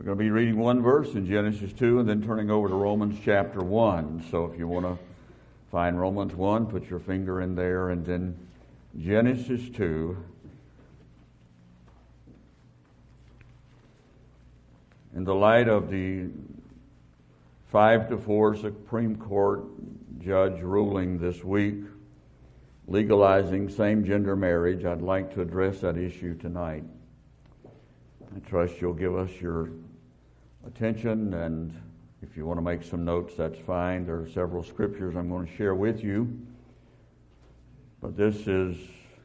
We're going to be reading one verse in Genesis 2 and then turning over to Romans chapter 1. So if you want to find Romans 1, put your finger in there, and then Genesis 2. In the light of the 5-4 Supreme Court judge ruling this week, legalizing same-gender marriage, I'd like to address that issue tonight. I trust you'll give us your attention, and if you want to make some notes, that's fine. There are several scriptures I'm going to share with you, but this is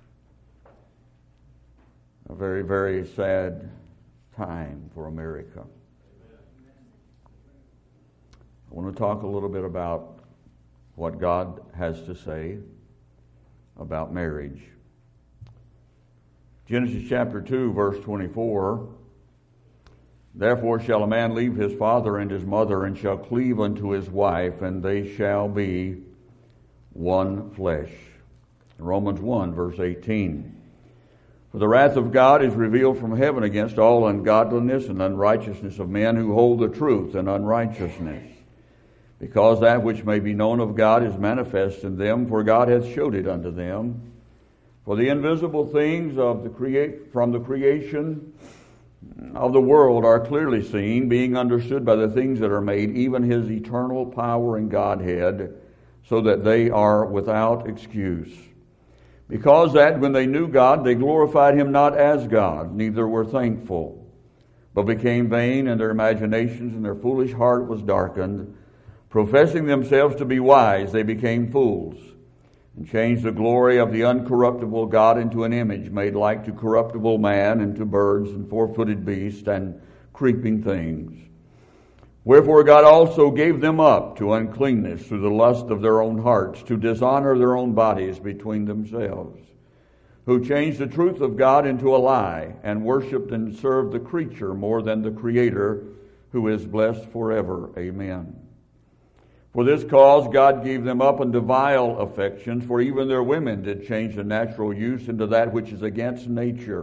a very, very sad time for America. I want to talk a little bit about what God has to say about marriage. Genesis chapter 2, verse 24. Therefore shall a man leave his father and his mother, and shall cleave unto his wife, and they shall be one flesh. Romans 1, verse 18. For the wrath of God is revealed from heaven against all ungodliness and unrighteousness of men who hold the truth in unrighteousness. Because that which may be known of God is manifest in them, for God hath showed it unto them. For the invisible things of from the creation of the world are clearly seen, being understood by the things that are made, even his eternal power and Godhead, so that they are without excuse. Because that when they knew God, they glorified him not as God, neither were thankful, but became vain in their imaginations, and their foolish heart was darkened. Professing themselves to be wise, they became fools, and changed the glory of the uncorruptible God into an image made like to corruptible man, and to birds and four-footed beasts and creeping things. Wherefore God also gave them up to uncleanness through the lust of their own hearts, to dishonor their own bodies between themselves, who changed the truth of God into a lie, and worshipped and served the creature more than the Creator, who is blessed forever. Amen. For this cause God gave them up unto vile affections, for even their women did change the natural use into that which is against nature.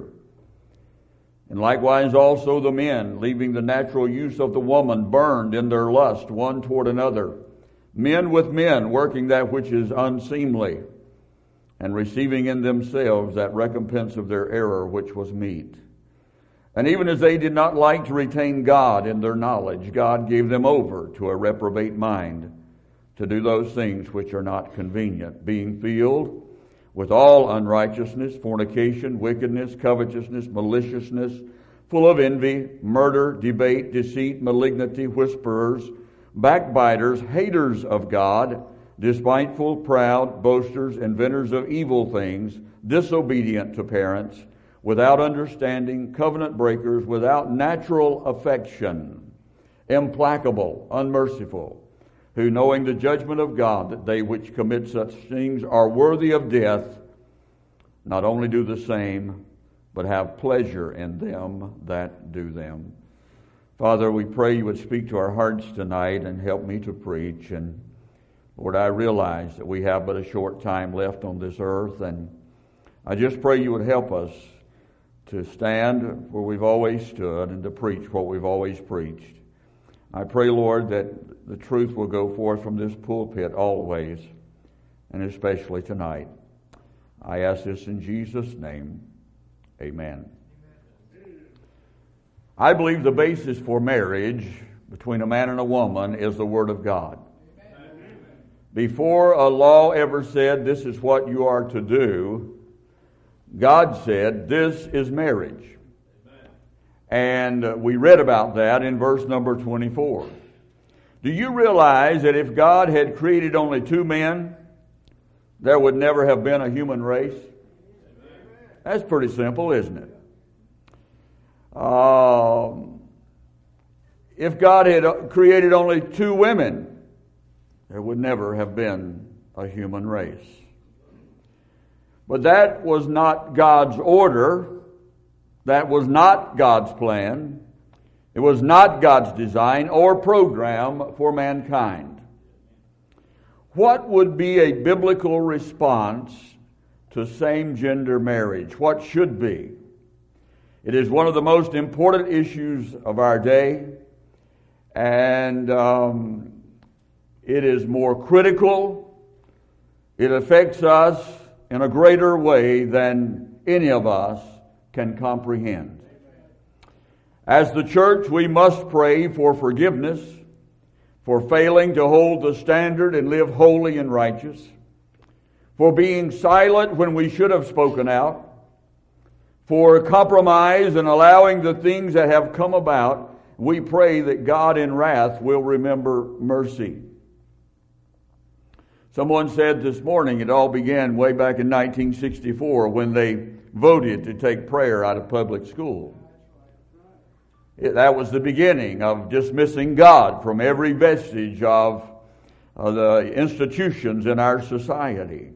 And likewise also the men, leaving the natural use of the woman, burned in their lust one toward another, men with men, working that which is unseemly, and receiving in themselves that recompense of their error which was meet. And even as they did not like to retain God in their knowledge, God gave them over to a reprobate mind, to do those things which are not convenient, being filled with all unrighteousness, fornication, wickedness, covetousness, maliciousness, full of envy, murder, debate, deceit, malignity, whisperers, backbiters, haters of God, despiteful, proud, boasters, inventors of evil things, disobedient to parents, without understanding, covenant breakers, without natural affection, implacable, unmerciful, who knowing the judgment of God, that they which commit such things are worthy of death, not only do the same, but have pleasure in them that do them. Father, we pray you would speak to our hearts tonight and help me to preach. And Lord, I realize that we have but a short time left on this earth, and I just pray you would help us to stand where we've always stood and to preach what we've always preached. I pray, Lord, that the truth will go forth from this pulpit always, and especially tonight. I ask this in Jesus' name. Amen. I believe the basis for marriage between a man and a woman is the Word of God. Before a law ever said this is what you are to do, God said this is marriage. And we read about that in verse number 24. Do you realize that if God had created only two men, there would never have been a human race? That's pretty simple, isn't it? If God had created only two women, there would never have been a human race. But that was not God's order. That was not God's plan. It was not God's design or program for mankind. What would be a biblical response to same-gender marriage? What should be? It is one of the most important issues of our day, and it is more critical. It affects us in a greater way than any of us can comprehend. As the church, we must pray for forgiveness, for failing to hold the standard and live holy and righteous, for being silent when we should have spoken out, for compromise and allowing the things that have come about. We pray that God in wrath will remember mercy. Someone said this morning it all began way back in 1964 when they voted to take prayer out of public school. That was the beginning of dismissing God from every vestige of the institutions in our society.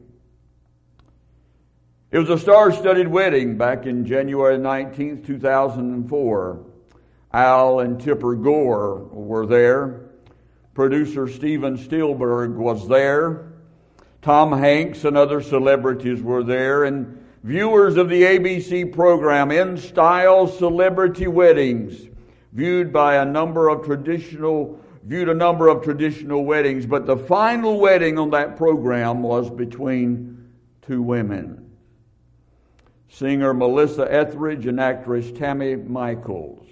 It was a star-studded wedding back in January 19th, 2004. Al and Tipper Gore were there. Producer Steven Spielberg was there. Tom Hanks and other celebrities were there. And viewers of the ABC program In Style Celebrity Weddings viewed a number of traditional weddings, but the final wedding on that program was between two women. Singer Melissa Etheridge and actress Tammy Michaels.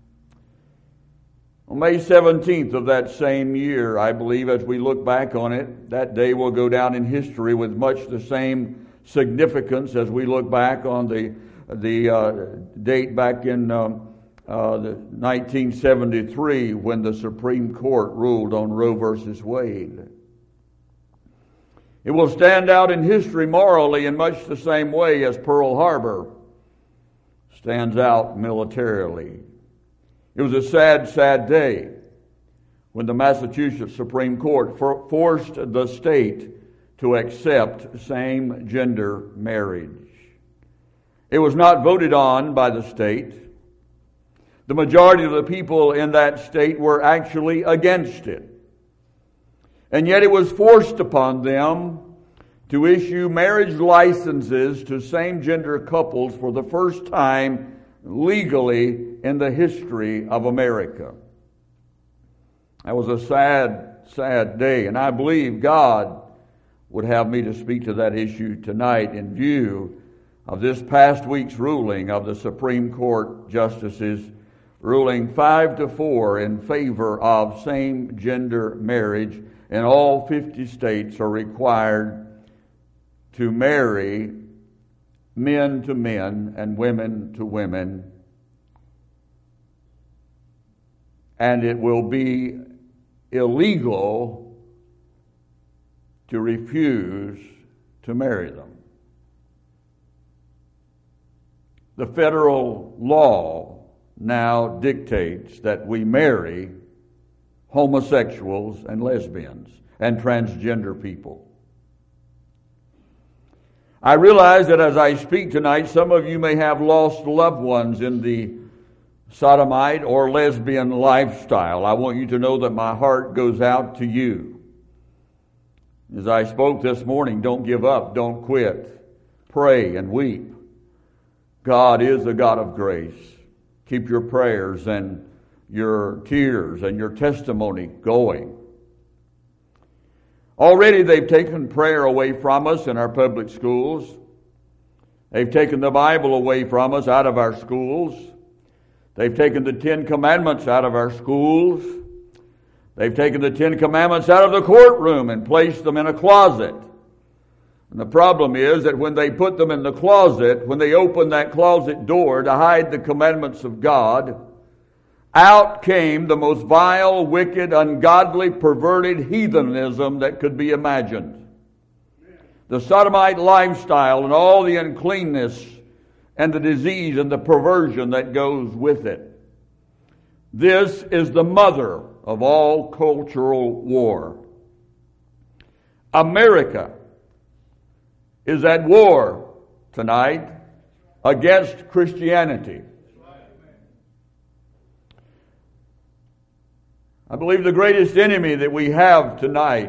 On May 17th of that same year, I believe, as we look back on it, that day will go down in history with much the same significance as we look back on the date back in 1973 when the Supreme Court ruled on Roe versus Wade. It will stand out in history morally in much the same way as Pearl Harbor stands out militarily. It was a sad, sad day when the Massachusetts Supreme Court forced the state to accept same-gender marriage. It was not voted on by the state. The majority of the people in that state were actually against it. And yet it was forced upon them to issue marriage licenses to same-gender couples for the first time legally in the history of America. That was a sad, sad day, and I believe God would have me to speak to that issue tonight in view of this past week's ruling of the Supreme Court justices ruling 5-4 in favor of same-gender marriage, and all 50 states are required to marry men to men and women to women, and it will be illegal to refuse to marry them. The federal law now dictates that we marry homosexuals and lesbians and transgender people. I realize that as I speak tonight, some of you may have lost loved ones in the sodomite or lesbian lifestyle. I want you to know that my heart goes out to you. As I spoke this morning, don't give up, don't quit. Pray and weep. God is a God of grace. Keep your prayers and your tears and your testimony going. Already they've taken prayer away from us in our public schools. They've taken the Bible away from us out of our schools. They've taken the 10 Commandments out of our schools. They've taken the 10 Commandments out of the courtroom and placed them in a closet. And the problem is that when they put them in the closet, when they opened that closet door to hide the commandments of God, out came the most vile, wicked, ungodly, perverted heathenism that could be imagined. The sodomite lifestyle and all the uncleanness and the disease and the perversion that goes with it. This is the mother of all cultural war. America is at war tonight against Christianity. I believe the greatest enemy that we have tonight,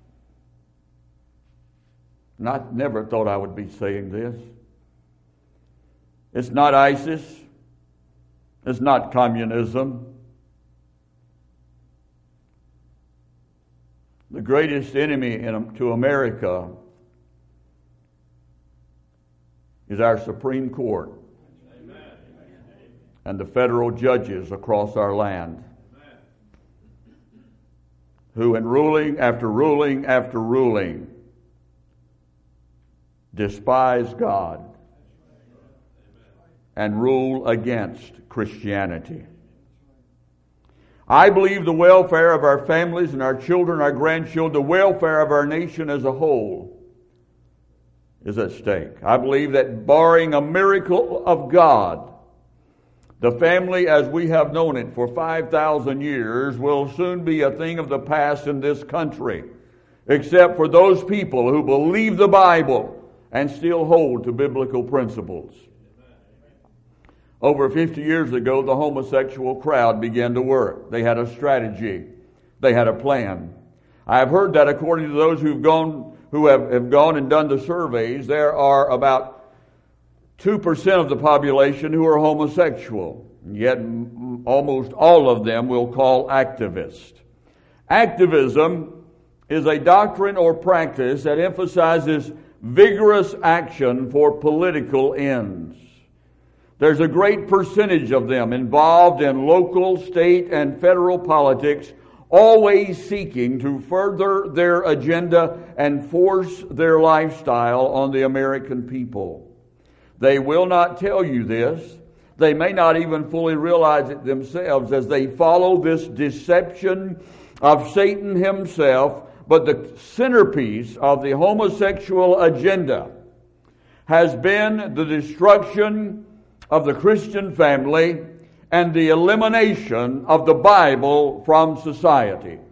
and I never thought I would be saying this, it's not ISIS, It's not communism. The greatest enemy to America is our Supreme Court and the federal judges across our land, who in ruling after ruling after ruling despise God and rule against Christianity. I believe the welfare of our families and our children, our grandchildren, the welfare of our nation as a whole is at stake. I believe that barring a miracle of God, the family as we have known it for 5,000 years will soon be a thing of the past in this country, except for those people who believe the Bible and still hold to biblical principles. Over 50 years ago, the homosexual crowd began to work. They had a strategy. They had a plan. I have heard that according to those who have gone and done the surveys, there are about 2% of the population who are homosexual. Yet almost all of them we'll call activists. Activism is a doctrine or practice that emphasizes vigorous action for political ends. There's a great percentage of them involved in local, state, and federal politics, always seeking to further their agenda and force their lifestyle on the American people. They will not tell you this. They may not even fully realize it themselves as they follow this deception of Satan himself, but the centerpiece of the homosexual agenda has been the destruction of the Christian family and the elimination of the Bible from society.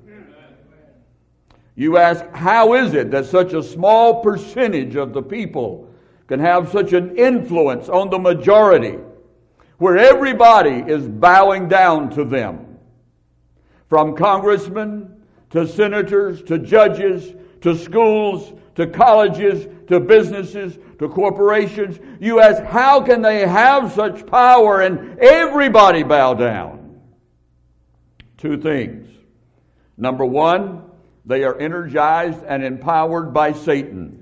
You ask, how is it that such a small percentage of the people can have such an influence on the majority, where everybody is bowing down to them? From congressmen to senators to judges to schools to colleges to businesses to corporations. You ask, how can they have such power and everybody bow down? Two things. Number one, they are energized and empowered by Satan.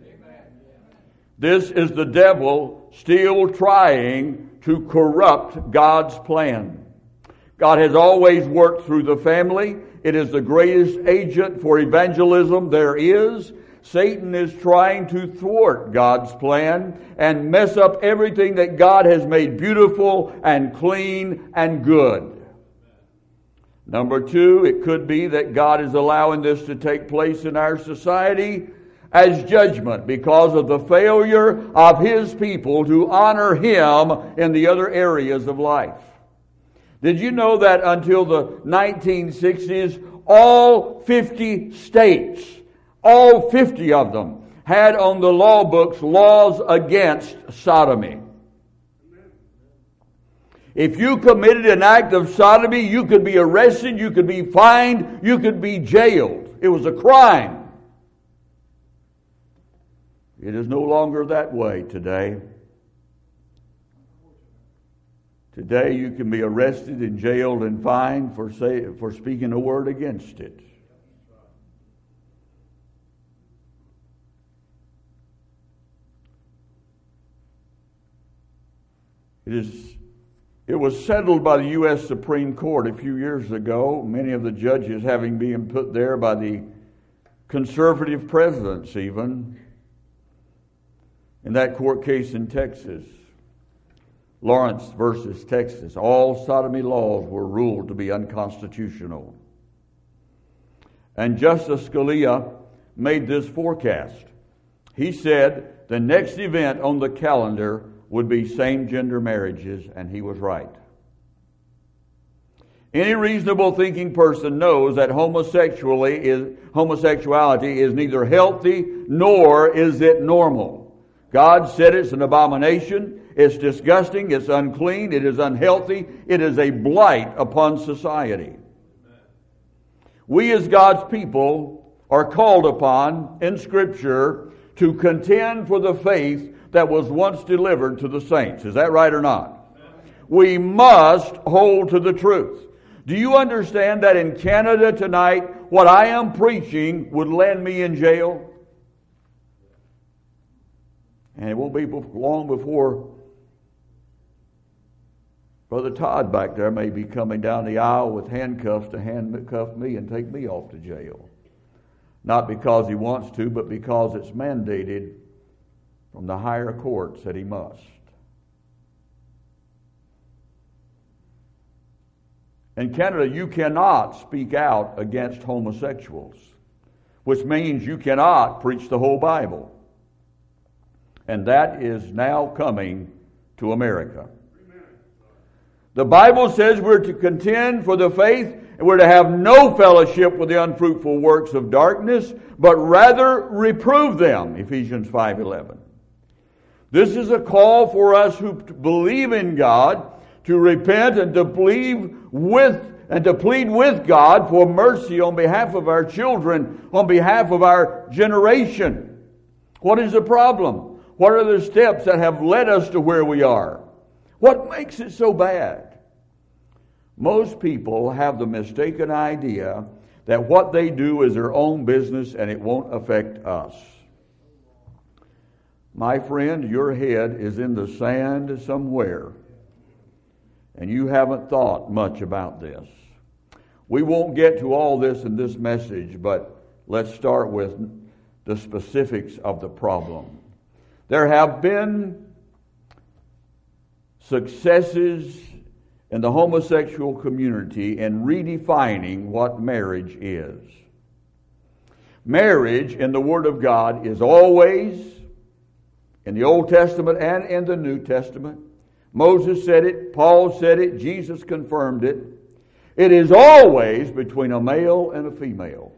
This is the devil still trying to corrupt God's plan. God has always worked through the family. It is the greatest agent for evangelism there is. Satan is trying to thwart God's plan and mess up everything that God has made beautiful and clean and good. Number two, it could be that God is allowing this to take place in our society as judgment because of the failure of His people to honor Him in the other areas of life. Did you know that until the 1960s, all 50 states, all 50 of them, had on the law books laws against sodomy? If you committed an act of sodomy, you could be arrested, you could be fined, you could be jailed. It was a crime. It is no longer that way today. Today you can be arrested and jailed and fined for speaking a word against it. It was settled by the U.S. Supreme Court a few years ago, many of the judges having been put there by the conservative presidents even, in that court case in Texas, Lawrence versus Texas. All sodomy laws were ruled to be unconstitutional. And Justice Scalia made this forecast. He said the next event on the calendar would be same-gender marriages, and he was right. Any reasonable thinking person knows that homosexuality is neither healthy nor is it normal. God said it's an abomination, it's disgusting, it's unclean, it is unhealthy, it is a blight upon society. We as God's people are called upon in Scripture to contend for the faith that was once delivered to the saints. Is that right or not? We must hold to the truth. Do you understand that in Canada tonight, what I am preaching would land me in jail? And it won't be long before Brother Todd back there may be coming down the aisle with handcuffs to handcuff me and take me off to jail. Not because he wants to, but because it's mandated from the higher courts that he must. In Canada, you cannot speak out against homosexuals, which means you cannot preach the whole Bible. And that is now coming to America. The Bible says we're to contend for the faith, and we're to have no fellowship with the unfruitful works of darkness, but rather reprove them, Ephesians 5:11. This is a call for us who believe in God to repent and to plead with God for mercy on behalf of our children, on behalf of our generation. What is the problem? What are the steps that have led us to where we are? What makes it so bad? Most people have the mistaken idea that what they do is their own business and it won't affect us. My friend, your head is in the sand somewhere, and you haven't thought much about this. We won't get to all this in this message, but let's start with the specifics of the problem. There have been successes in the homosexual community in redefining what marriage is. Marriage in the Word of God is always, in the Old Testament and in the New Testament, Moses said it, Paul said it, Jesus confirmed it. It is always between a male and a female.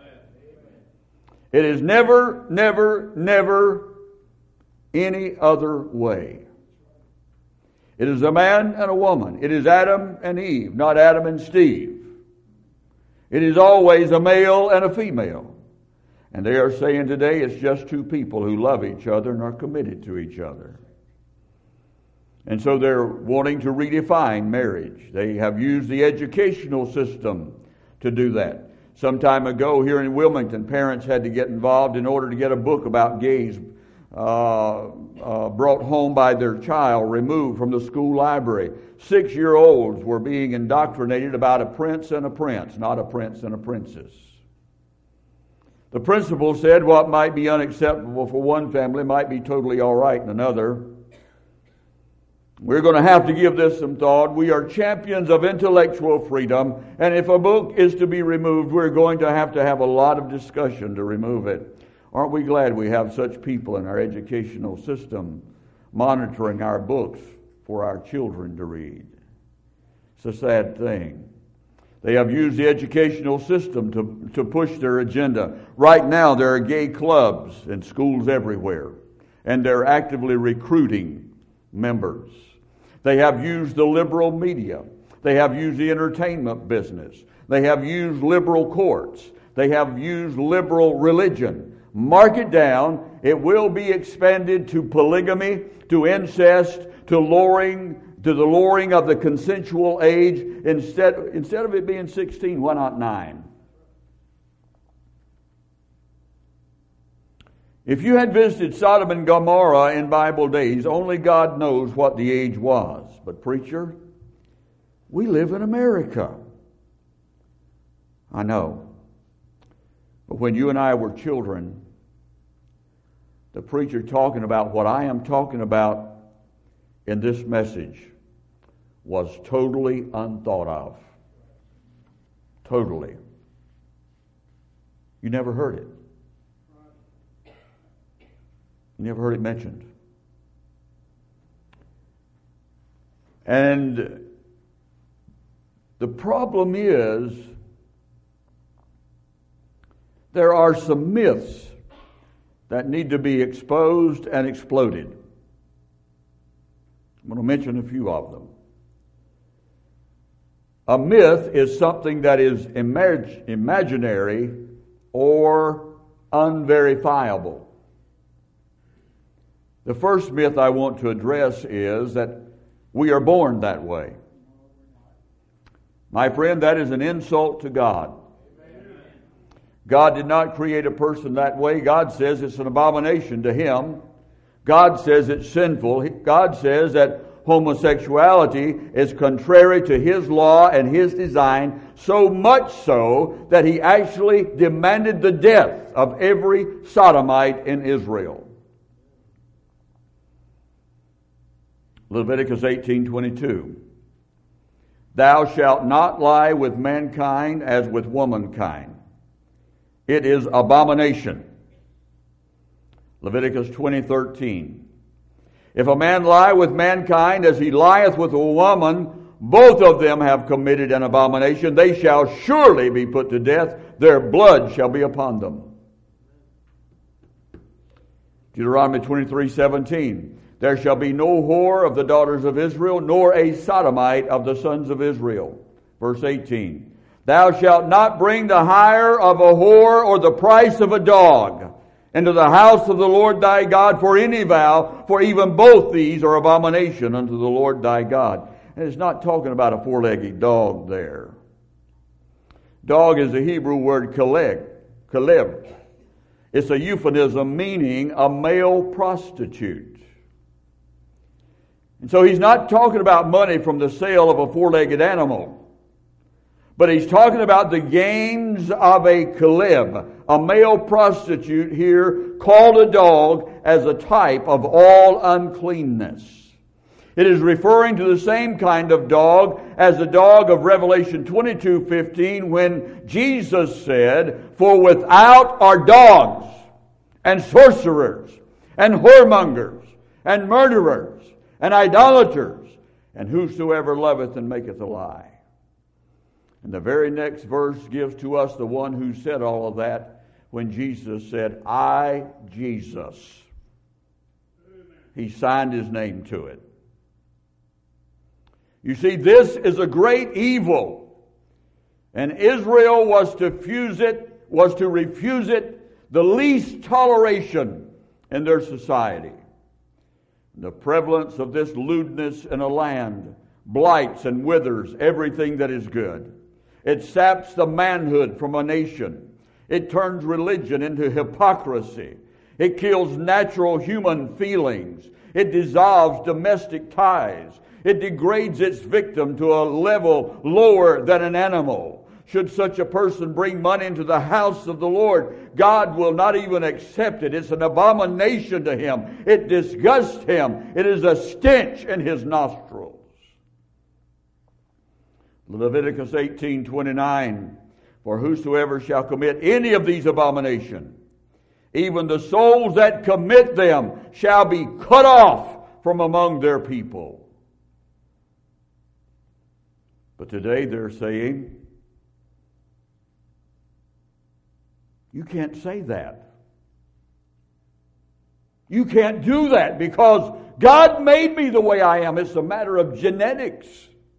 It is never, never, never any other way. It is a man and a woman. It is Adam and Eve, not Adam and Steve. It is always a male and a female. And they are saying today it's just two people who love each other and are committed to each other. And so they're wanting to redefine marriage. They have used the educational system to do that. Some time ago here in Wilmington, parents had to get involved in order to get a book about gays brought home by their child, removed from the school library. 6-year-olds were being indoctrinated about a prince and a prince, not a prince and a princess. The principal said what might be unacceptable for one family might be totally all right in another. We're going to have to give this some thought. We are champions of intellectual freedom, and if a book is to be removed, we're going to have a lot of discussion to remove it. Aren't we glad we have such people in our educational system monitoring our books for our children to read? It's a sad thing. They have used the educational system to push their agenda. Right now, there are gay clubs in schools everywhere, and they're actively recruiting members. They have used the liberal media. They have used the entertainment business. They have used liberal courts. They have used liberal religion. Mark it down. It will be expanded to polygamy, to incest, to the lowering of the consensual age. Instead of it being 16, why not 9? If you had visited Sodom and Gomorrah in Bible days, only God knows what the age was. But preacher, we live in America. I know. But when you and I were children, the preacher talking about what I am talking about in this message was totally unthought of. Totally. You never heard it. You never heard it mentioned. And the problem is there are some myths that need to be exposed and exploded. I'm going to mention a few of them. A myth is something that is imaginary or unverifiable. The first myth I want to address is that We are born that way. My friend, that is an insult to God. God did not create a person that way. God says it's an abomination to Him. God says it's sinful. God says that homosexuality is contrary to His law and His design, so much so that He actually demanded the death of every sodomite in Israel. Leviticus 18:22. Thou shalt not lie with mankind as with womankind. It is abomination. Leviticus 20:13. If a man lie with mankind as he lieth with a woman, both of them have committed an abomination. They shall surely be put to death. Their blood shall be upon them. Deuteronomy 23:17. There shall be no whore of the daughters of Israel, nor a sodomite of the sons of Israel. Verse 18. Thou shalt not bring the hire of a whore or the price of a dog into the house of the Lord thy God for any vow, for even both these are abomination unto the Lord thy God. And it's not talking about a four-legged dog there. Dog is the Hebrew word kaleb. It's a euphemism meaning a male prostitute. And so he's not talking about money from the sale of a four-legged animal, but he's talking about the gains of a kaleb, a male prostitute here called a dog as a type of all uncleanness. It is referring to the same kind of dog as the dog of Revelation 22:15 when Jesus said, For without are dogs and sorcerers and whoremongers and murderers and idolaters, and whosoever loveth and maketh a lie. And the very next verse gives to us the one who said all of that when Jesus said, I, Jesus. He signed His name to it. You see, this is a great evil, and Israel was to refuse it, the least toleration in their society. The prevalence of this lewdness in a land blights and withers everything that is good. It saps the manhood from a nation. It turns religion into hypocrisy. It kills natural human feelings. It dissolves domestic ties. It degrades its victim to a level lower than an animal. Should such a person bring money into the house of the Lord, God will not even accept it. It's an abomination to Him. It disgusts Him. It is a stench in His nostrils. Leviticus 18:29. For whosoever shall commit any of these abominations, even the souls that commit them shall be cut off from among their people. But today they're saying, you can't say that. You can't do that because God made me the way I am. It's a matter of genetics.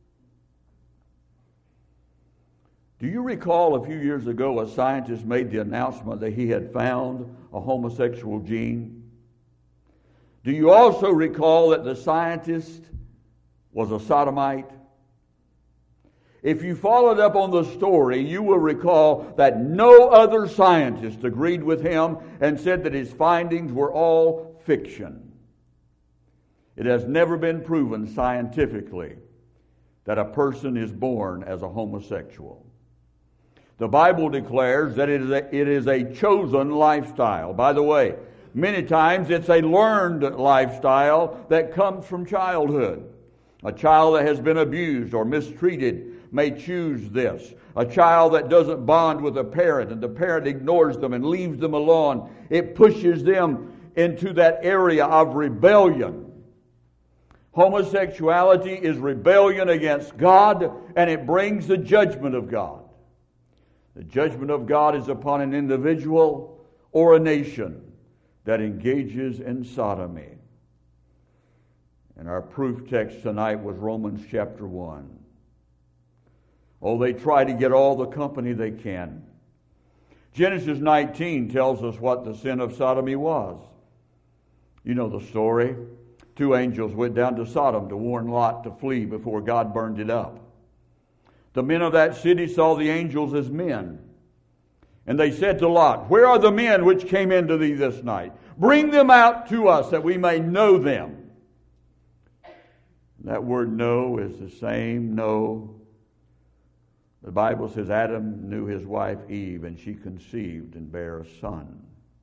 Do you recall a few years ago a scientist made the announcement that he had found a homosexual gene? Do you also recall that the scientist was a sodomite? If you followed up on the story, you will recall that no other scientist agreed with him and said that his findings were all fiction. It has never been proven scientifically that a person is born as a homosexual. The Bible declares that it is a chosen lifestyle. By the way, many times it's a learned lifestyle that comes from childhood. A child that has been abused or mistreated may choose this. A child that doesn't bond with a parent and the parent ignores them and leaves them alone, it pushes them into that area of rebellion. Homosexuality is rebellion against God, and it brings the judgment of God. The judgment of God is upon an individual or a nation that engages in sodomy. And our proof text tonight was Romans chapter 1. Oh, they try to get all the company they can. Genesis 19 tells us what the sin of sodomy was. You know the story. 2 angels went down to Sodom to warn Lot to flee before God burned it up. The men of that city saw the angels as men. And they said to Lot, "Where are the men which came into thee this night? Bring them out to us that we may know them." That word know is the same know. The Bible says Adam knew his wife Eve, and she conceived and bare a son.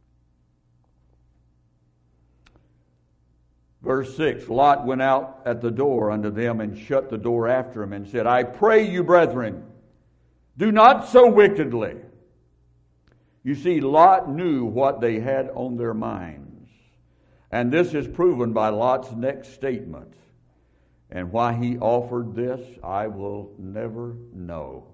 Verse 6, Lot went out at the door unto them and shut the door after him and said, "I pray you, brethren, do not so wickedly." You see, Lot knew what they had on their minds. And this is proven by Lot's next statement. And why he offered this, I will never know.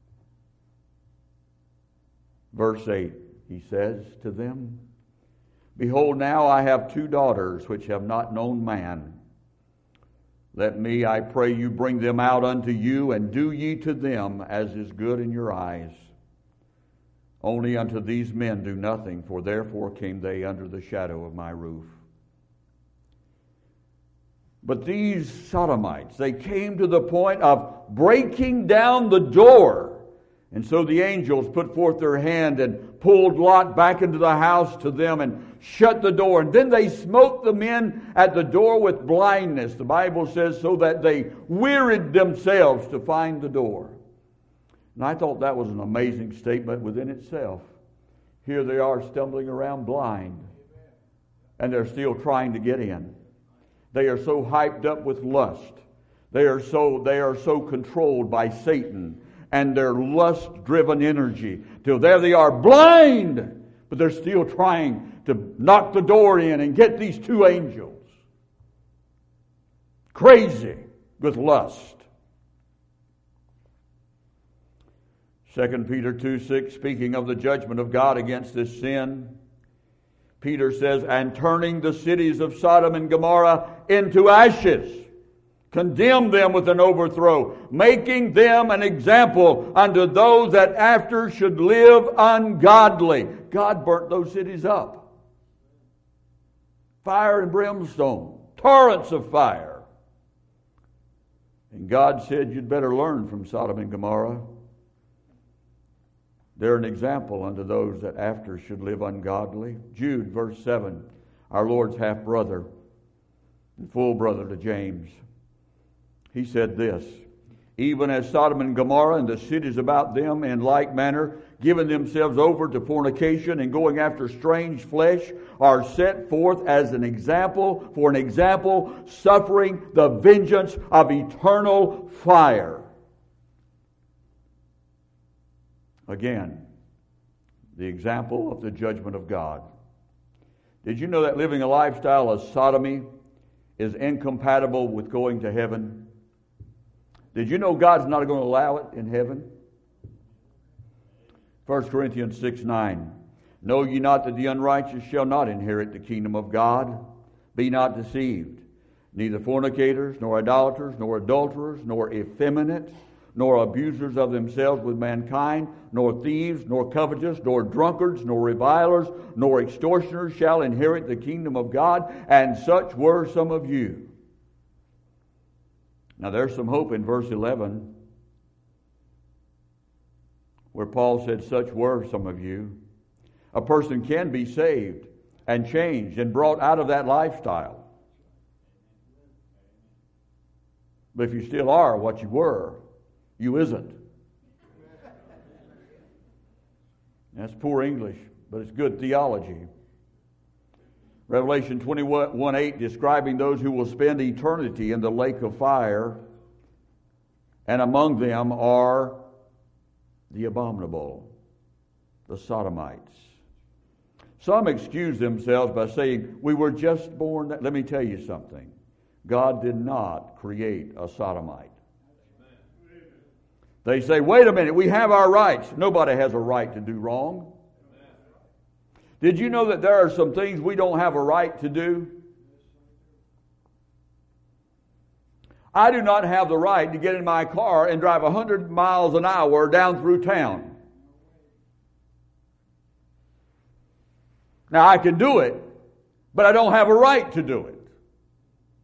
Verse 8, he says to them, "Behold, now I have 2 daughters which have not known man. Let me, I pray you, bring them out unto you, and do ye to them as is good in your eyes. Only unto these men do nothing, for therefore came they under the shadow of my roof." But these Sodomites, they came to the point of breaking down the door. And so the angels put forth their hand and pulled Lot back into the house to them and shut the door. And then they smote the men at the door with blindness. The Bible says so that they wearied themselves to find the door. And I thought that was an amazing statement within itself. Here they are stumbling around blind. And they're still trying to get in. They are so hyped up with lust. They are so controlled by Satan and their lust-driven energy, till there they are blind, but they're still trying to knock the door in and get these 2 angels. Crazy with lust. 2 Peter 2:6, speaking of the judgment of God against this sin, Peter says, "And turning the cities of Sodom and Gomorrah into ashes, condemn them with an overthrow, making them an example unto those that after should live ungodly." God burnt those cities up. Fire and brimstone, torrents of fire. And God said, you'd better learn from Sodom and Gomorrah. They're an example unto those that after should live ungodly. Jude, verse 7, our Lord's half-brother and full brother to James. He said this, "Even as Sodom and Gomorrah and the cities about them in like manner, giving themselves over to fornication and going after strange flesh, are set forth as an example, for an example, suffering the vengeance of eternal fire." Again, the example of the judgment of God. Did you know that living a lifestyle of sodomy is incompatible with going to heaven? Did you know God's not going to allow it in heaven? 1 Corinthians 6:9. "Know ye not that the unrighteous shall not inherit the kingdom of God? Be not deceived. Neither fornicators, nor idolaters, nor adulterers, nor effeminate, nor abusers of themselves with mankind, nor thieves, nor covetous, nor drunkards, nor revilers, nor extortioners shall inherit the kingdom of God. And such were some of you." Now there's some hope in verse 11, where Paul said, "Such were some of you." A person can be saved and changed and brought out of that lifestyle. But if you still are what you were, you isn't. That's poor English, but it's good theology. Revelation 21:8, describing those who will spend eternity in the lake of fire, and among them are the abominable, the Sodomites. Some excuse themselves by saying, "We were just born." Let me tell you something. God did not create a Sodomite. They say, "Wait a minute, we have our rights." Nobody has a right to do wrong. Did you know that there are some things we don't have a right to do? I do not have the right to get in my car and drive 100 miles an hour down through town. Now, I can do it, but I don't have a right to do it.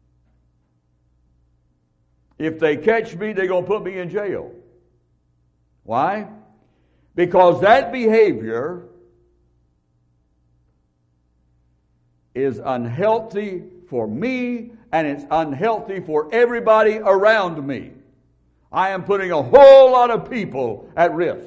If they catch me, they're going to put me in jail. Why? Because that behavior is unhealthy for me, and it's unhealthy for everybody around me. I am putting a whole lot of people at risk.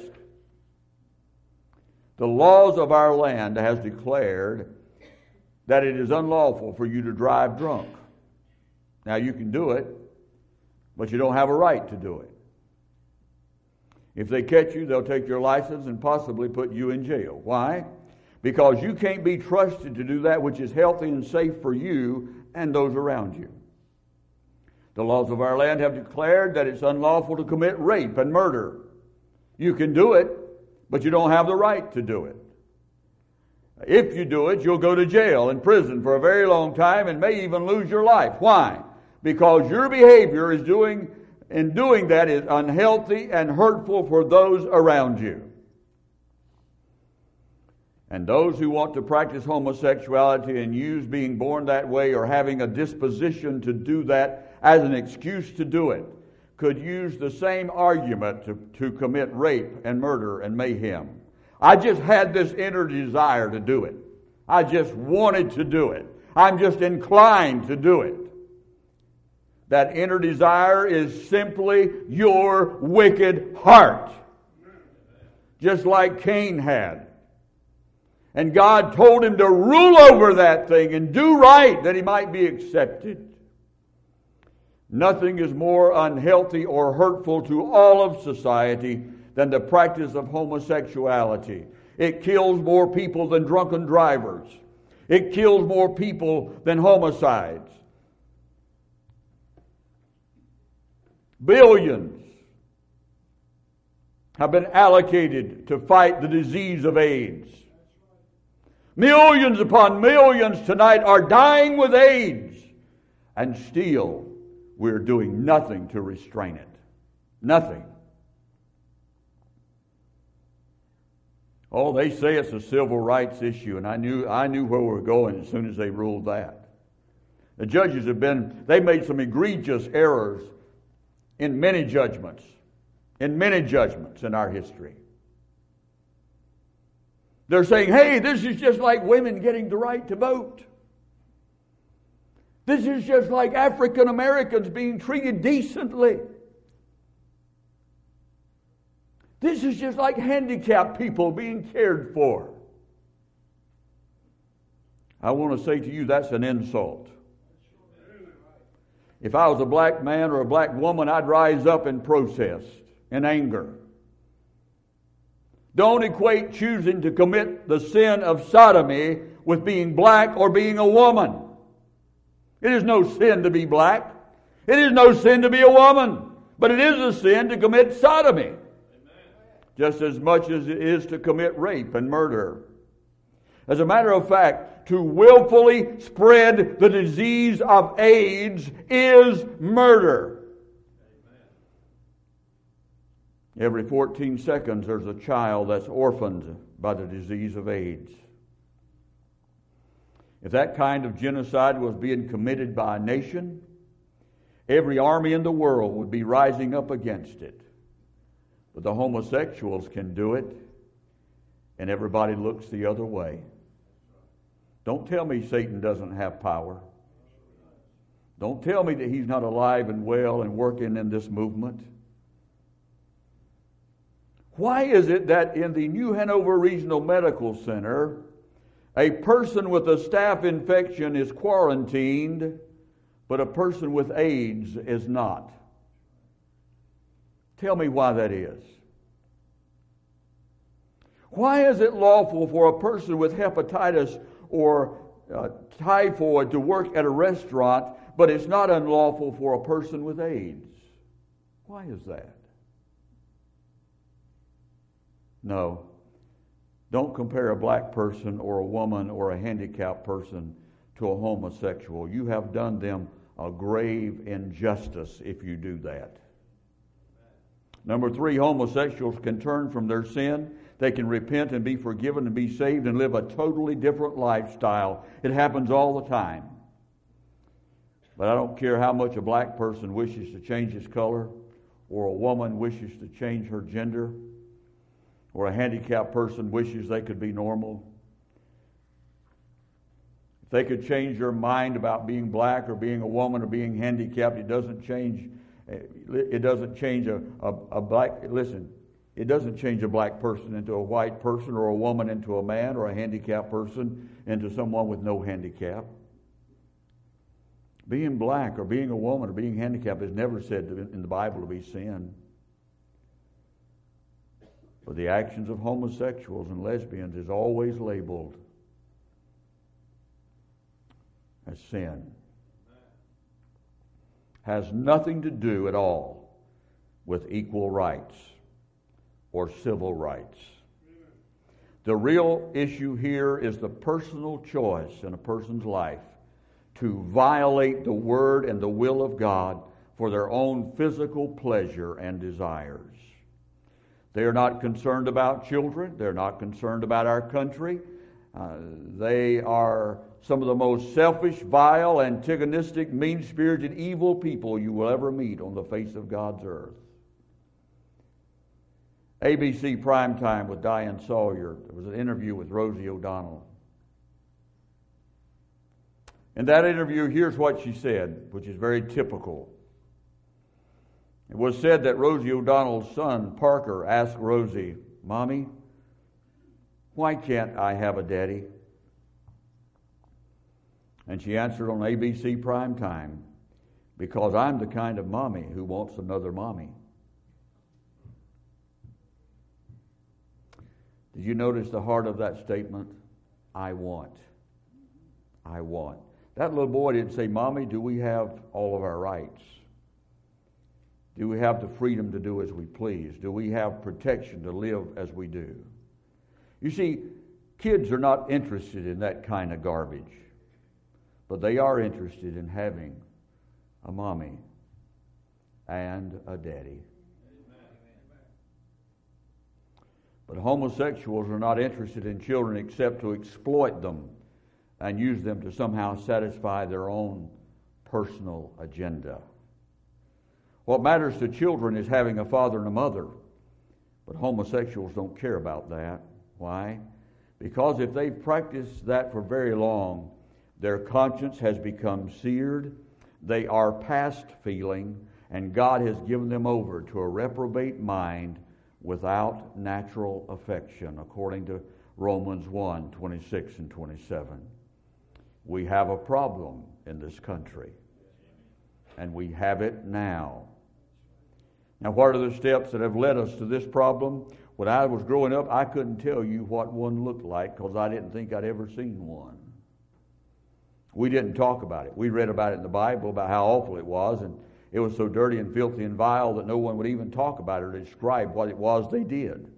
The laws of our land has declared that it is unlawful for you to drive drunk. Now you can do it, but you don't have a right to do it. If they catch you, they'll take your license and possibly put you in jail. Why? Because you can't be trusted to do that which is healthy and safe for you and those around you. The laws of our land have declared that it's unlawful to commit rape and murder. You can do it, but you don't have the right to do it. If you do it, you'll go to jail and prison for a very long time and may even lose your life. Why? Because your behavior is doing that is unhealthy and hurtful for those around you. And those who want to practice homosexuality and use being born that way or having a disposition to do that as an excuse to do it could use the same argument to commit rape and murder and mayhem. I just had this inner desire to do it. I just wanted to do it. I'm just inclined to do it. That inner desire is simply your wicked heart. Just like Cain had. And God told him to rule over that thing and do right that he might be accepted. Nothing is more unhealthy or hurtful to all of society than the practice of homosexuality. It kills more people than drunken drivers. It kills more people than homicides. Billions have been allocated to fight the disease of AIDS. Millions upon millions tonight are dying with AIDS, and still we're doing nothing to restrain it. Nothing. Oh, they say it's a civil rights issue, and I knew where we were going as soon as they ruled that. The judges they made some egregious errors in many judgments in our history. They're saying, hey, this is just like women getting the right to vote. This is just like African Americans being treated decently. This is just like handicapped people being cared for. I want to say to you, that's an insult. If I was a black man or a black woman, I'd rise up in protest, in anger. Don't equate choosing to commit the sin of sodomy with being black or being a woman. It is no sin to be black. It is no sin to be a woman. But it is a sin to commit sodomy. Amen. Just as much as it is to commit rape and murder. As a matter of fact, to willfully spread the disease of AIDS is murder. Every 14 seconds there's a child that's orphaned by the disease of AIDS. If that kind of genocide was being committed by a nation, every army in the world would be rising up against it. But the homosexuals can do it, and everybody looks the other way. Don't tell me Satan doesn't have power. Don't tell me that he's not alive and well and working in this movement. Why is it that in the New Hanover Regional Medical Center, a person with a staph infection is quarantined, but a person with AIDS is not? Tell me why that is. Why is it lawful for a person with hepatitis or typhoid to work at a restaurant, but it's not unlawful for a person with AIDS? Why is that? No. Don't compare a black person or a woman or a handicapped person to a homosexual. You have done them a grave injustice if you do that. Number 3, homosexuals can turn from their sin. They can repent and be forgiven and be saved and live a totally different lifestyle. It happens all the time. But I don't care how much a black person wishes to change his color, or a woman wishes to change her gender, or a handicapped person wishes they could be normal. If they could change their mind about being black or being a woman or being handicapped, it doesn't change a black, listen, it doesn't change a black person into a white person, or a woman into a man, or a handicapped person into someone with no handicap. Being black or being a woman or being handicapped is never said in the Bible to be sin. But the actions of homosexuals and lesbians is always labeled as sin. Has nothing to do at all with equal rights or civil rights. The real issue here is the personal choice in a person's life to violate the Word and the will of God for their own physical pleasure and desires. They are not concerned about children. They're not concerned about our country. They are some of the most selfish, vile, antagonistic, mean-spirited, evil people you will ever meet on the face of God's earth. ABC Primetime with Diane Sawyer. There was an interview with Rosie O'Donnell. In that interview, here's what she said, which is very typical. It was said that Rosie O'Donnell's son, Parker, asked Rosie, "Mommy, why can't I have a daddy?" And she answered on ABC Primetime, "Because I'm the kind of mommy who wants another mommy." Did you notice the heart of that statement? I want. I want. That little boy didn't say, "Mommy, do we have all of our rights? Do we have the freedom to do as we please? Do we have protection to live as we do?" You see, kids are not interested in that kind of garbage, but they are interested in having a mommy and a daddy. But homosexuals are not interested in children except to exploit them and use them to somehow satisfy their own personal agenda. What matters to children is having a father and a mother, but homosexuals don't care about that. Why? Because if they've practiced that for very long, their conscience has become seared, they are past feeling, and God has given them over to a reprobate mind without natural affection, according to Romans 1:26 and 27. We have a problem in this country, and we have it now. Now, what are the steps that have led us to this problem? When I was growing up, I couldn't tell you what one looked like because I didn't think I'd ever seen one. We didn't talk about it. We read about it in the Bible, about how awful it was, and it was so dirty and filthy and vile that no one would even talk about it or describe what it was they did.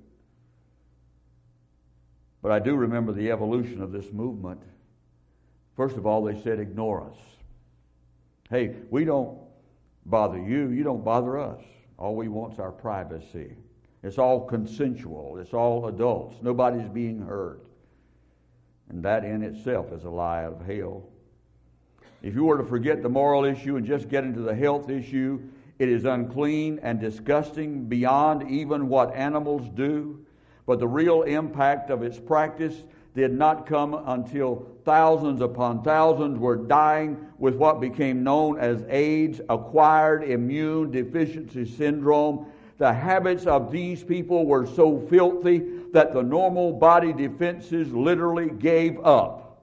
But I do remember the evolution of this movement. First of all, they said, ignore us. Hey, we don't bother you. You don't bother us. All we want is our privacy. It's all consensual. It's all adults. Nobody's being hurt. And that in itself is a lie out of hell. If you were to forget the moral issue and just get into the health issue, it is unclean and disgusting beyond even what animals do. But the real impact of its practice did not come until thousands upon thousands were dying with what became known as AIDS, acquired immune deficiency syndrome. The habits of these people were so filthy that the normal body defenses literally gave up.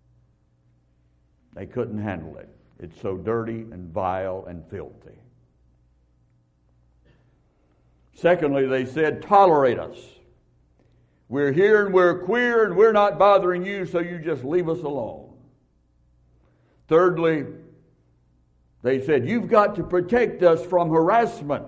They couldn't handle it. It's so dirty and vile and filthy. Secondly, they said, tolerate us. We're here and we're queer and we're not bothering you, so you just leave us alone. Thirdly, they said, you've got to protect us from harassment.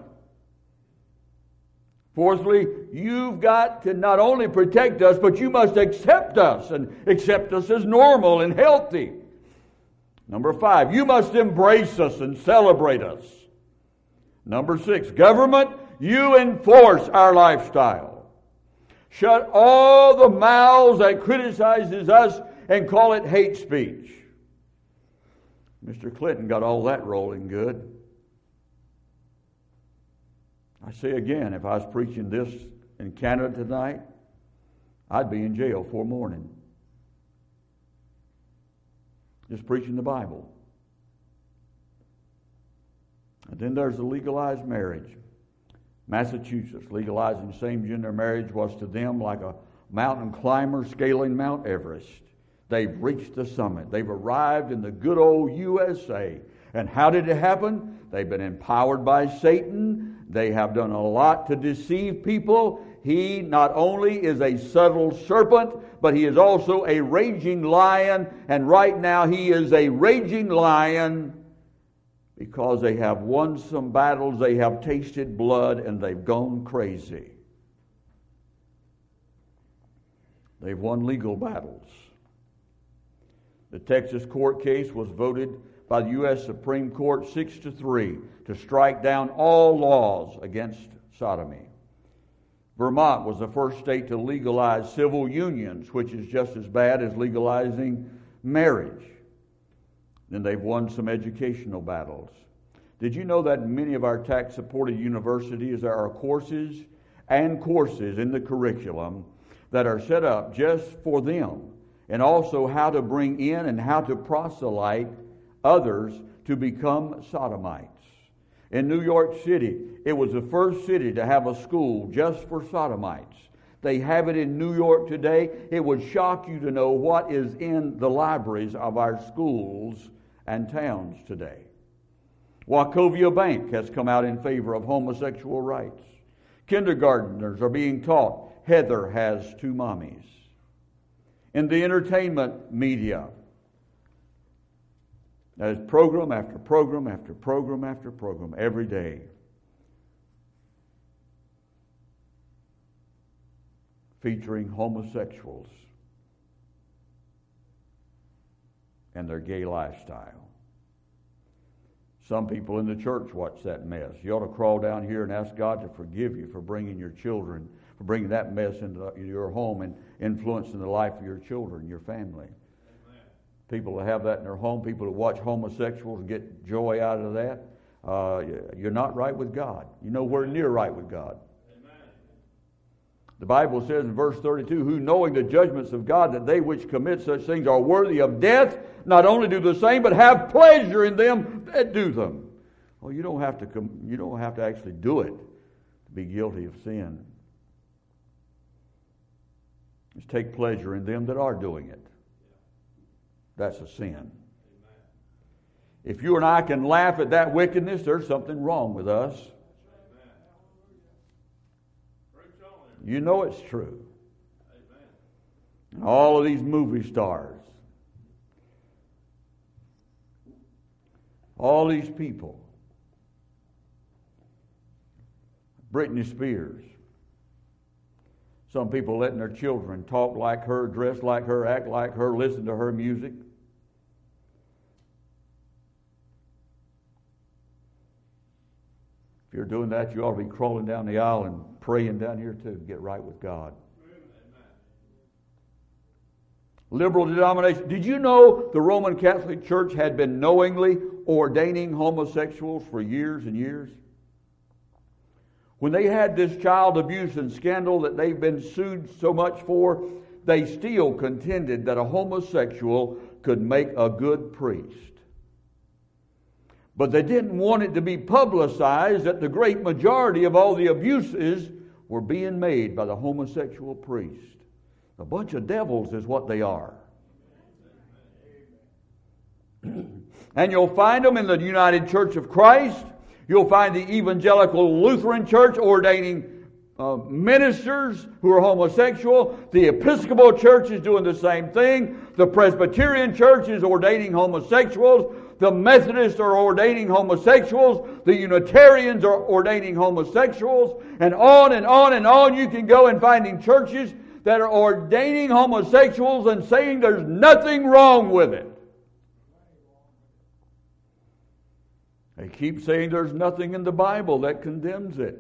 Fourthly, you've got to not only protect us, but you must accept us and accept us as normal and healthy. Number 5, you must embrace us and celebrate us. Number 6, government, you enforce our lifestyle. Shut all the mouths that criticizes us and call it hate speech. Mr. Clinton got all that rolling good. I say again, if I was preaching this in Canada tonight, I'd be in jail for morning. Just preaching the Bible. And then there's the legalized marriage. Massachusetts, legalizing same-gender marriage was to them like a mountain climber scaling Mount Everest. They've reached the summit. They've arrived in the good old USA. And how did it happen? They've been empowered by Satan. They have done a lot to deceive people. He not only is a subtle serpent, but he is also a raging lion. And right now he is a raging lion because they have won some battles, they have tasted blood, and they've gone crazy. They've won legal battles. The Texas court case was voted by the U.S. Supreme Court 6-3 to strike down all laws against sodomy. Vermont was the first state to legalize civil unions, which is just as bad as legalizing marriage. Then they've won some educational battles. Did you know that in many of our tax-supported universities there are courses in the curriculum that are set up just for them, and also how to bring in and how to proselyte others to become sodomites. In New York City, it was the first city to have a school just for sodomites. They have it in New York today. It would shock you to know what is in the libraries of our schools and towns today. Wachovia Bank has come out in favor of homosexual rights. Kindergartners are being taught Heather has two mommies. In the entertainment media, there's program after program after program after program every day featuring homosexuals and their gay lifestyle. Some people in the church watch that mess. You ought to crawl down here and ask God to forgive you for bringing your children, for bringing that mess into your home and influencing the life of your children, your family. Amen. People that have that in their home, people that watch homosexuals and get joy out of that, you're not right with God. You're nowhere near right with God. Amen. The Bible says in verse 32, who knowing the judgments of God, that they which commit such things are worthy of death, not only do the same, but have pleasure in them that do them. Well, you don't have to actually do it to be guilty of sin. Just take pleasure in them that are doing it. That's a sin. If you and I can laugh at that wickedness, there's something wrong with us. You know it's true. All of these movie stars, all these people, Britney Spears, some people letting their children talk like her, dress like her, act like her, listen to her music. If you're doing that, you ought to be crawling down the aisle and praying down here too. Get right with God. Liberal denomination. Did you know the Roman Catholic Church had been knowingly ordaining homosexuals for years and years? When they had this child abuse and scandal that they've been sued so much for, they still contended that a homosexual could make a good priest. But they didn't want it to be publicized that the great majority of all the abuses were being made by the homosexual priest. A bunch of devils is what they are. And you'll find them in the United Church of Christ. You'll find the Evangelical Lutheran Church ordaining ministers who are homosexual. The Episcopal Church is doing the same thing. The Presbyterian Church is ordaining homosexuals. The Methodists are ordaining homosexuals. The Unitarians are ordaining homosexuals. And on and on and on you can go and finding churches that are ordaining homosexuals and saying there's nothing wrong with it. They keep saying there's nothing in the Bible that condemns it.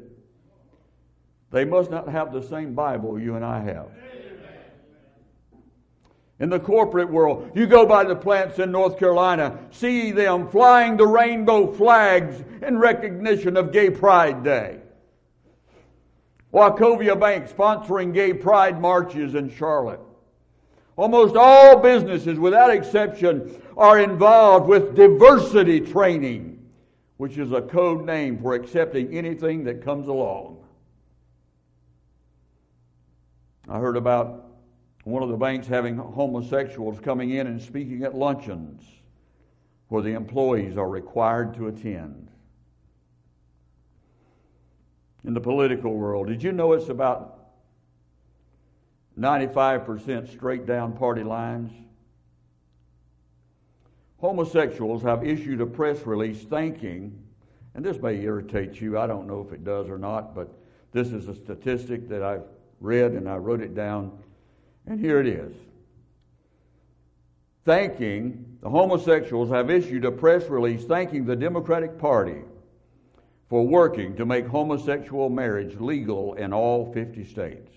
They must not have the same Bible you and I have. In the corporate world, you go by the plants in North Carolina, see them flying the rainbow flags in recognition of Gay Pride Day. Wachovia Bank sponsoring gay pride marches in Charlotte. Almost all businesses, without exception, are involved with diversity training, which is a code name for accepting anything that comes along. I heard about one of the banks having homosexuals coming in and speaking at luncheons where the employees are required to attend. In the political world, did you know it's about 95% straight down party lines? Homosexuals have issued a press release thanking, and this may irritate you, I don't know if it does or not, but this is a statistic that I've read and I wrote it down, and here it is. The homosexuals have issued a press release thanking the Democratic Party for working to make homosexual marriage legal in all 50 states.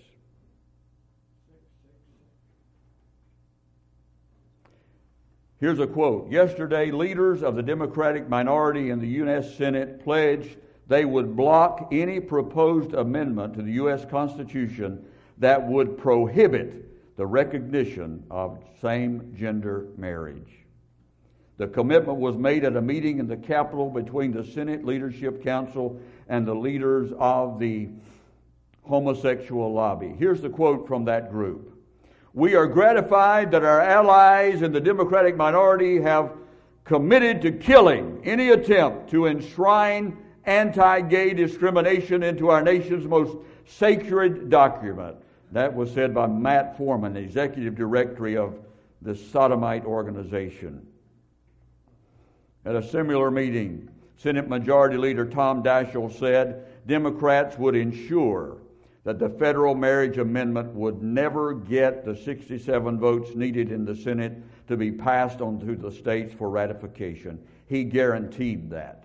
Here's a quote. Yesterday, leaders of the Democratic minority in the U.S. Senate pledged they would block any proposed amendment to the U.S. Constitution that would prohibit the recognition of same-gender marriage. The commitment was made at a meeting in the Capitol between the Senate Leadership Council and the leaders of the homosexual lobby. Here's the quote from that group. We are gratified that our allies in the Democratic minority have committed to killing any attempt to enshrine anti-gay discrimination into our nation's most sacred document. That was said by Matt Foreman, the executive director of the Sodomite organization. At a similar meeting, Senate Majority Leader Tom Daschle said Democrats would ensure that the federal marriage amendment would never get the 67 votes needed in the Senate to be passed on to the states for ratification. He guaranteed that.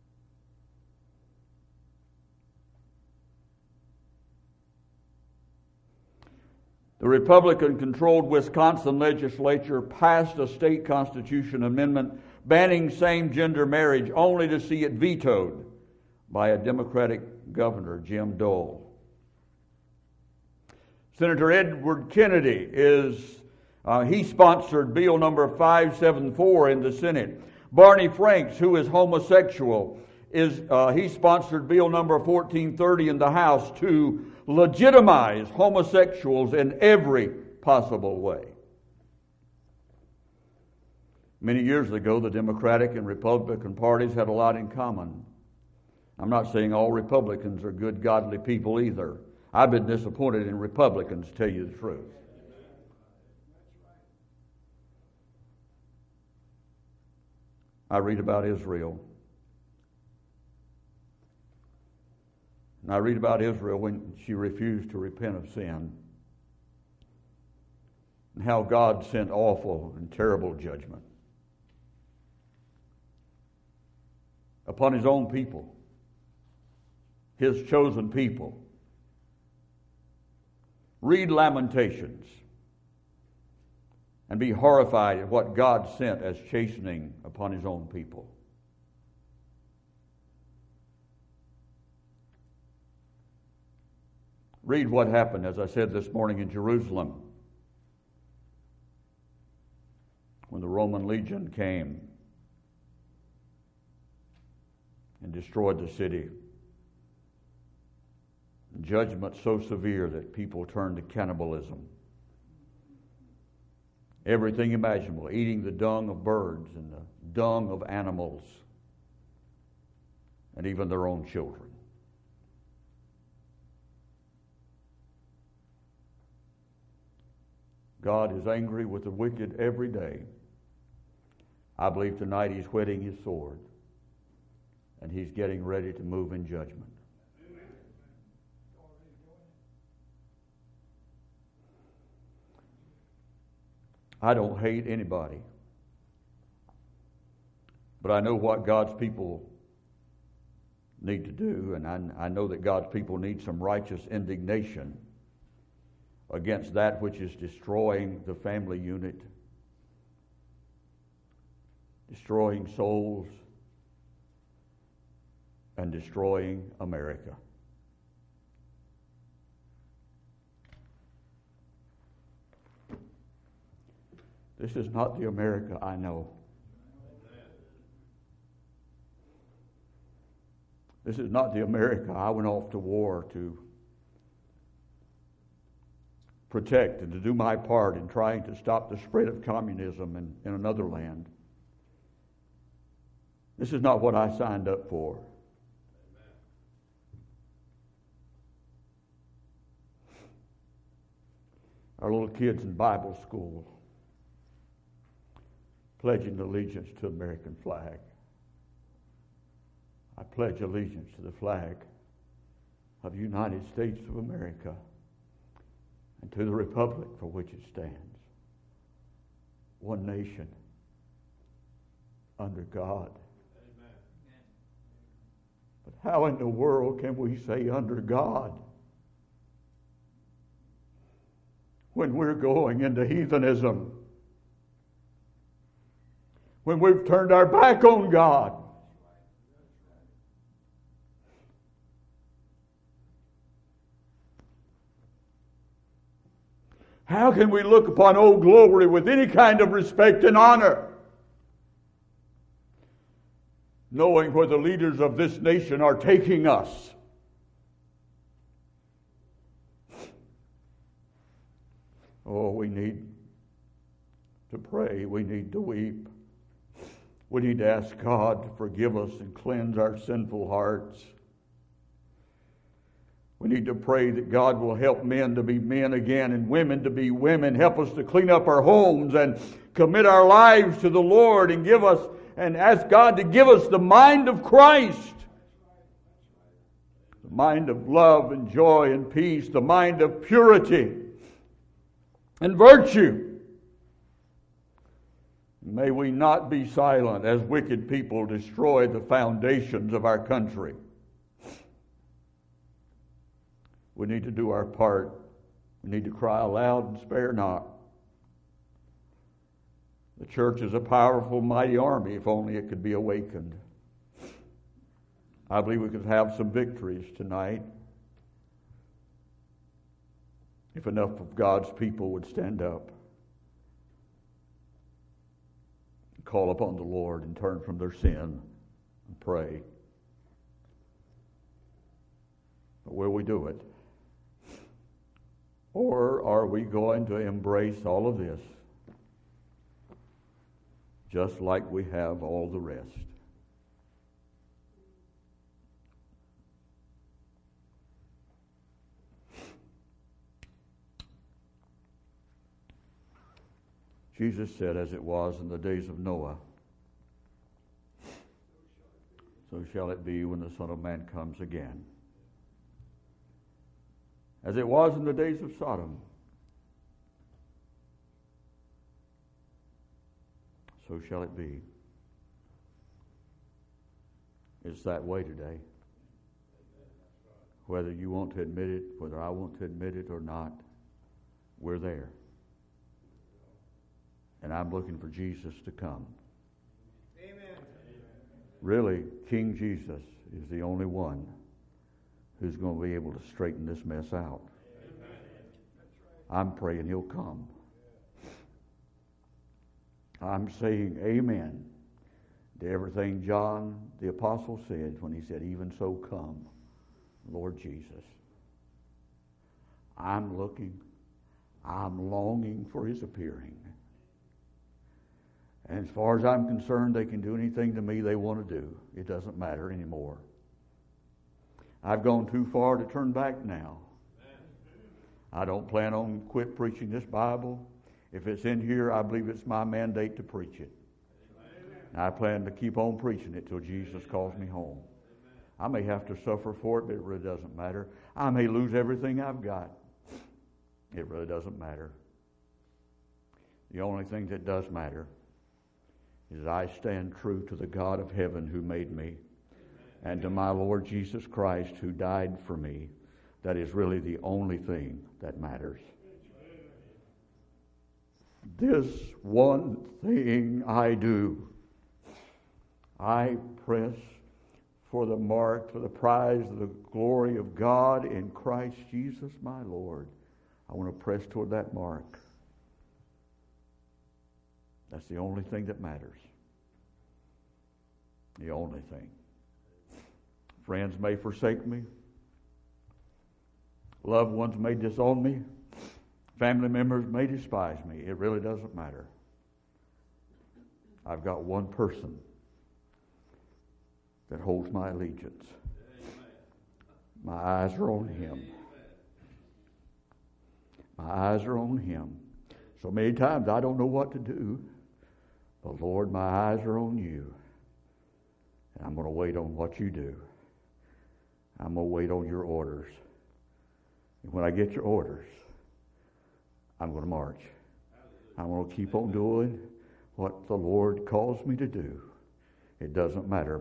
The Republican-controlled Wisconsin legislature passed a state constitution amendment banning same-gender marriage only to see it vetoed by a Democratic governor, Jim Dole. Senator Edward Kennedy he sponsored bill number 574 in the Senate. Barney Franks, who is homosexual, he sponsored bill number 1430 in the House to legitimize homosexuals in every possible way. Many years ago, the Democratic and Republican parties had a lot in common. I'm not saying all Republicans are good, godly people either. I've been disappointed in Republicans, to tell you the truth. I read about Israel. And I read about Israel when she refused to repent of sin. And how God sent awful and terrible judgment upon His own people, His chosen people. Read Lamentations and be horrified at what God sent as chastening upon His own people. Read what happened, as I said this morning, in Jerusalem when the Roman legion came and destroyed the city. Judgment so severe that people turned to cannibalism. Everything imaginable, eating the dung of birds and the dung of animals, and even their own children. God is angry with the wicked every day. I believe tonight He's whetting His sword, and He's getting ready to move in judgment. I don't hate anybody, but I know what God's people need to do, and I know that God's people need some righteous indignation against that which is destroying the family unit, destroying souls, and destroying America. This is not the America I know. This is not the America I went off to war to protect and to do my part in trying to stop the spread of communism in another land. This is not what I signed up for. Our little kids in Bible school pledging allegiance to the American flag. I pledge allegiance to the flag of the United States of America and to the republic for which it stands. One nation under God. Amen. But how in the world can we say under God when we're going into heathenism? When we've turned our back on God? How can we look upon Old Glory with any kind of respect and honor, knowing where the leaders of this nation are taking us? Oh, we need to pray. We need to weep. We need to ask God to forgive us and cleanse our sinful hearts. We need to pray that God will help men to be men again and women to be women. Help us to clean up our homes and commit our lives to the Lord and give us and ask God to give us the mind of Christ. The mind of love and joy and peace. The mind of purity and virtue. May we not be silent as wicked people destroy the foundations of our country. We need to do our part. We need to cry aloud and spare not. The church is a powerful, mighty army, if only it could be awakened. I believe we could have some victories tonight if enough of God's people would stand up, call upon the Lord and turn from their sin and pray. But will we do it? Or are we going to embrace all of this just like we have all the rest? Jesus said, as it was in the days of Noah, so shall it be when the Son of Man comes again. As it was in the days of Sodom, so shall it be. It's that way today. Whether you want to admit it, whether I want to admit it or not, we're there. And I'm looking for Jesus to come. Amen. Really, King Jesus is the only one who's going to be able to straighten this mess out. Amen. I'm praying he'll come. I'm saying amen to everything John the Apostle said when he said, even so come, Lord Jesus. I'm longing for his appearing. And as far as I'm concerned, they can do anything to me they want to do. It doesn't matter anymore. I've gone too far to turn back now. I don't plan on quit preaching this Bible. If it's in here, I believe it's my mandate to preach it. And I plan to keep on preaching it till Jesus calls me home. I may have to suffer for it, but it really doesn't matter. I may lose everything I've got. It really doesn't matter. The only thing that does matter is I stand true to the God of heaven who made me and to my Lord Jesus Christ who died for me. That is really the only thing that matters. This one thing I do, I press for the mark, for the prize of the glory of God in Christ Jesus my Lord. I want to press toward that mark. That's the only thing that matters. The only thing. Friends may forsake me. Loved ones may disown me. Family members may despise me. It really doesn't matter. I've got one person that holds my allegiance. My eyes are on Him. My eyes are on Him. So many times I don't know what to do. But Lord, my eyes are on You. And I'm going to wait on what You do. I'm going to wait on Your orders. And when I get Your orders, I'm going to march. I'm going to keep on doing what the Lord calls me to do. It doesn't matter.